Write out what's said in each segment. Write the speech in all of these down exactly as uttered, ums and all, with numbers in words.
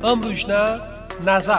ام روشنا نظر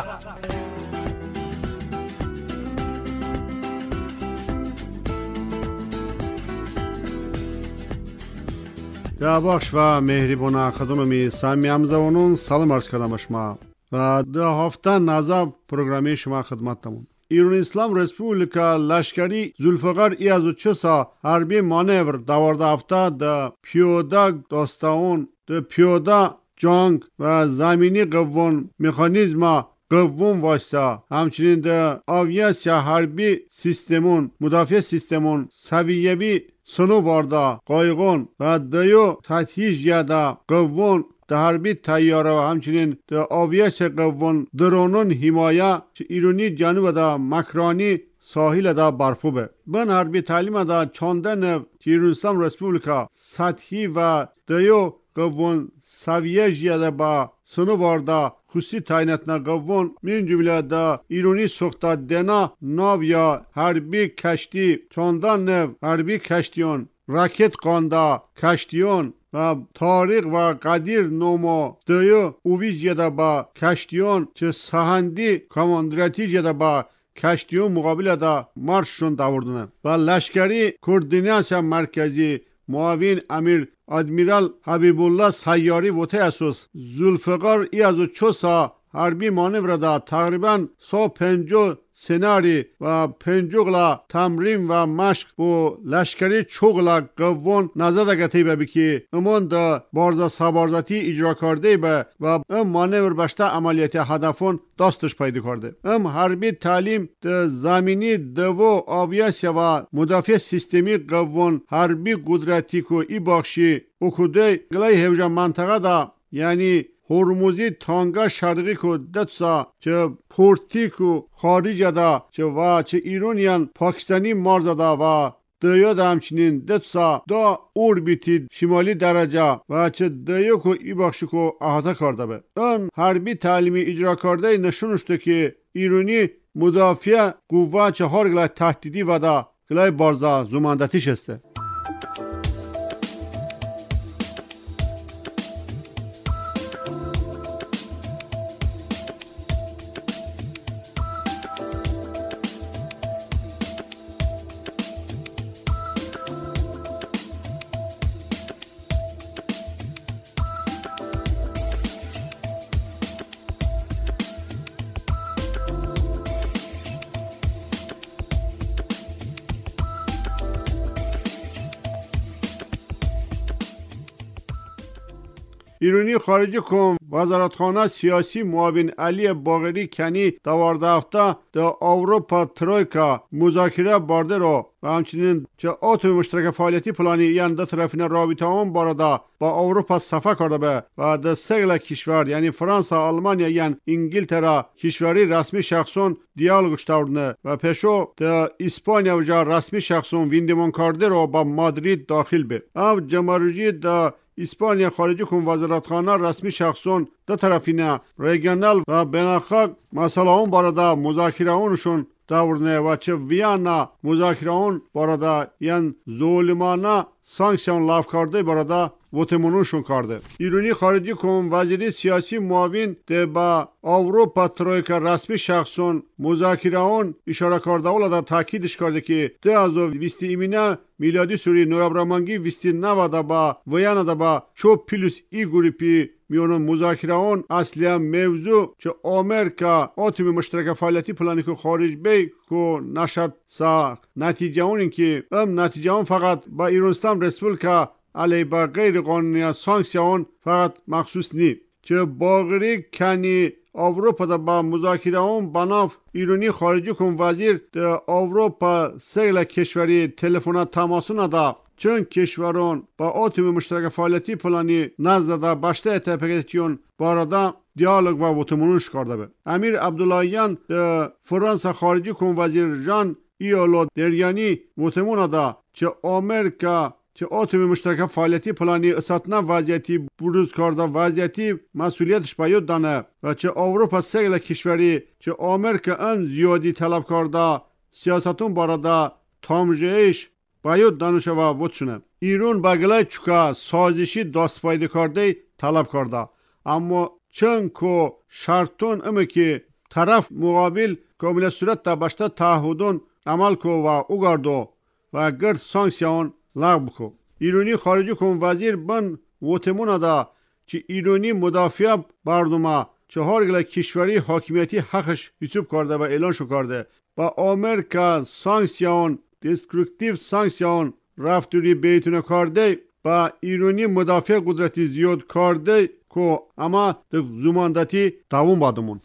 در بخش و مهربان خدمت سامیامزوانون سلام عرض کردم شما و در هفته نظر پروگرامی شما خدمتتون. ایران اسلام رسپوبلیکا لشکری زولفقار ای از چسا حربی مانور دوارده هفته در پیوده داستان در پیوده جنگ و زمینی قوون مکانیزم قوون واسطه همچنین در آویاسیا حربی سیستمون مدافع سیستمون سویه‌بی سنو وارده قایقون و دیو تحتیج یاده قوون در حربی تیاره و همچنین در آویاسیا قوون درونون حمایه چه ایرانی جنوب دا مکرانی ساحل دا برفوبه بن حربی تعلیم دا چاندن ایران اسلام رسپوبلیکا سطحی و دیو قوون سویه جیاده با سنو وارده خصوصی تعیناتنا قوون من جمله دا ایرانی سوخته دنا ناو یا حربی کشتی چاندن نو حربی کشتیون راکت قانده کشتیون و تاریخ و قدیر نومو دیو اوی جیاده با کشتیون چه سهندی کاماندراتی جیاده با کشتیون مقابل دا مارششون داوردنه و لشکری کوردیناسیا مرکزی معاون امیر ادمیرال حبیب الله سیاری وته اساس زولفقار ای از چوسا حربی مانور دا تقریبا صد و پنجاه سناری و پنجوغلا تمرین و مشق بو لشکری چوغلا قوون نزده گتی ببی که امون دا بارزا سبارزتی اجرا کرده به و ام مانور بشته عملیت هدفون داستش پیدا کرده. ام حربی تعلیم دا زمینی دو آویاسیا و مدافع سیستمی قوون حربی قدرتی کو ای بخشی اکوده گلای هوجا منطقه دا یعنی هرمزی تانگا شرقی کو دتسا چه پورتی کو خارج دا چه و چه ایرانیان پاکستانی مارز دا و دیو دا همچنین دتسا دا اوربیتی شمالی درجه و چه دیو کو ای بخشی کو احاطه کرده به اون حربی تعلیمی اجرا کرده نشونشته که ایرانی مدافع قوه چه هر گلای تهدیدی و دا گلای بارزا زماندتیش هسته. ایرانی خارجه کن وزارتخانه سیاسی معاون علی باقری کنی دوارده هفته در اروپا ترویکا مذاکره برده رو و همچنین چه اتم مشترک فعالیتی پلانی یعنی دو طرفین رابطه هم بارده با اروپا صفحه کرده به و در سگل کشور یعنی فرانسا آلمانیا یعنی انگلترا کشوری رسمی شخصون دیالوگش داردنه و پیشو در اسپانیا و جا رسمی شخصون ویندمان کرده رو با مادرید داخل به او جمهوری در اسپانیا خارجه کن وزارتخانه رسمی شخصون دو طرفینه ریگنال و بینالخاق مسئله هم بارده مذاکره اونشون داورنه و چه ویانا مذاکره اون بارده یعنی ظلمانه سانکسیون لاف کرده بارده وطمونونشون کرده. ایرانی خارجی کن وزیری سیاسی معاون ده با اروپا ترویکا رسمی شخصون مذاکره اون اشاره کرده اولا تاکیدش کرده که ده از ویستی ایمینه میلادی سوری نویبرامانگی ویستی نو ده با ویانا ده با چو پیلوس ای گروپی میونون مذاکره اون اصلی موضوع چه آمریکا اتم مشترک فعالیتی پلانی که خارج بی که نشد سا نتیجه اون این که ام نتیجه اون فقط با ایران اسلام رسپوبلیکا علی با غیر قانونی سانکسیون فقط مخصوص نی چه باقری کنی اروپا دا با مذاکره اون بناف ایرانی خارجی کن وزیر دا اروپا سیل کشوری تلفنات تماسون دا چون کشورون با اتم مشترک فعالیتی پلانی نزد دا بشته اتفاقیتیون بارده دیالوگ و وطمونش کرده به امیر عبداللهیان دا فرانسا خارجی کن وزیر جان ایولو دریانی وطمون دا چه آمریکا چه اتم مشترک فعالیتی پلانی اساتنا وضعیتی بروز کرده وضعیتی مسئولیتش باید دانه و چه اروپا سیل کشوری چه آمریکا ان زیادی طلب کرده سیاستون بارده تامجهش باید دانشه و وطشونه. ایران بگلای چکا سازشی دست پایده کرده طلب کرده اما چون کو شرطون اما که طرف مقابل کامل صورت تا باشتا تعهدون عمل کو و اوگاردو و گرد سانکسیون لغو کو. ایرانی خارجی کن وزیر بن وطمون دا چه ایرانی مدافع بردوما چهار گله کشوری حاکمیتی حقش حساب کرده و اعلان شو کرده و آمریکا سانکسیون دیسترکتیو سانکسیون رفتوری بیتونه کرده و ایرانی مدافع قدرتی زیاد کرده که اما در زماندتی دوام بادمون.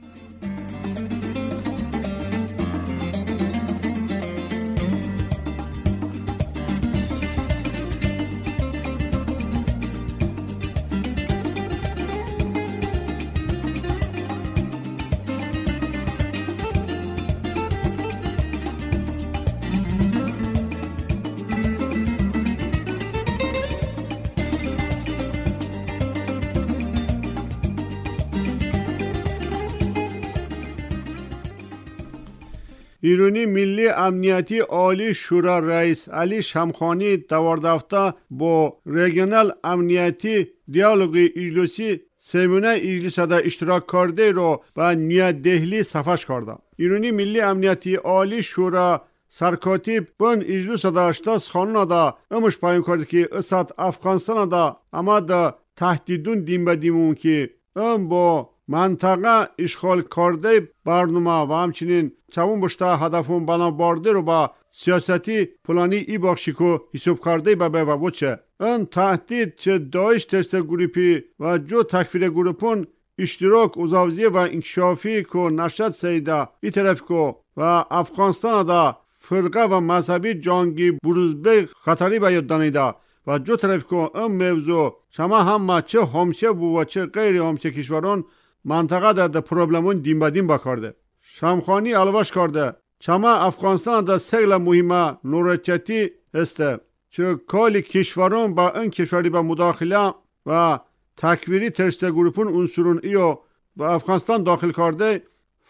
ایرانی ملی امنیتی عالی شورا رئیس علی شمخانی دوردفته با ریجنال امنیتی دیالوگی اجلسی سمینه اجلس دا اشتراک کرده رو به نیا دهلی سفرش کرده. ایرانی ملی امنیتی عالی شورا سرکاتیب بن اجلس دا اشتاس خانون دا امش پایین کرده که اسد افغانستان دا اما دا تهدیدون دیم بدیمون که ام با منطقه اشغال کرده برنامه و همچنین چون بشتا هدفون بنا برده رو با سیاستی پلانی ای بخشی که حساب کرده ببه و بچه این تهدید چه داعش تست گروپی و جو تکفیر گروپون اشتراک اوزاوزی و انکشافی که نشد سیده ای طرف که و افغانستان دا فرقه و مذهبی جانگی بروزبه خطری باید دانیده و جو طرف که این موضوع شما هم چه همشه بو و چه غیر همشه کشوران منطقه دا دا پروبلمون دیم با دیم بکرده. شمخانی علواش کرده چما افغانستان دا سیل مهمه نورچتی هسته چه کالی کشوران با این کشوری با مداخله و تکویری ترست گروپون انصرون ایو و افغانستان داخل کرده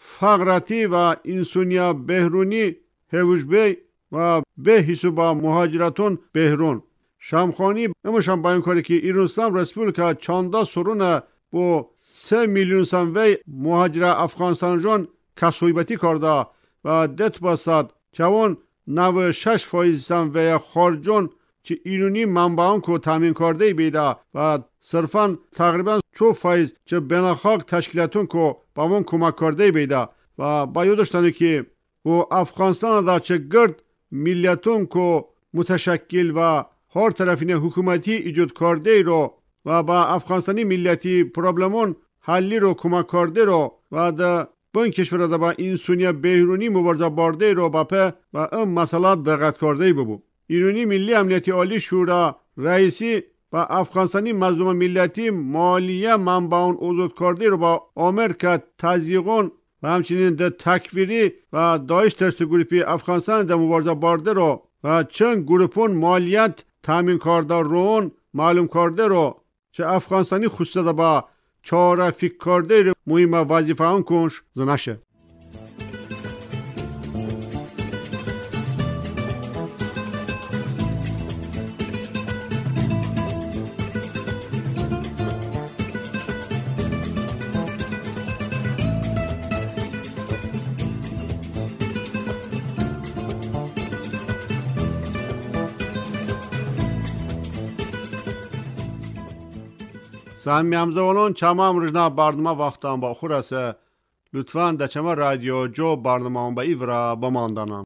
فقرتی و انسونیا بهرونی هوجبی و به حساب مهاجرتون بهرون. شمخانی امشان بیان کرده که ایران اسلام رسپولیکا چاندا سرونه با سه میلیون سنوی مهاجر افغانستان جان کسویبتی کرده و دت باسد چون نود و شش فایز سنوی خارجان چه ایرانی منبعان که تامین کرده بیده و صرفا تقریبا چو فایز چه بناخاک تشکیلاتون که با من کمک کرده بیده و باید داشتنه که و افغانستان دا چه گرد ملیتون که متشکل و هر طرفین حکومتی ایجاد کرده رو و با افغانستانی ملیتی پروبلمون حلی رو کمک کرده رو و دا با این کشور دا با انسونیا بهرونی مبارزه برده رو با په و این مسئله دقت کرده ببو. ایرانی ملی امنیتی عالی شورا رئیسی و افغانستانی مظلوم ملیتی مالیه منبعون اوزود کرده رو با آمریکا تزیقون و همچنین دا تکفیری و داعش ترست گروپی افغانستان دا مبارزه برده رو و چند گروپون مالیت تامین کرده رون معلوم کرده رو چه افغانستانی خصوصا با چاره فکر کرده مهم وظیفه آن کنش زنشه. سامی همزوانان چما امروزنا برنامه وقتان با خور است. لطفاً در چما رادیو جو برنامه هم با ایورا بماندنم.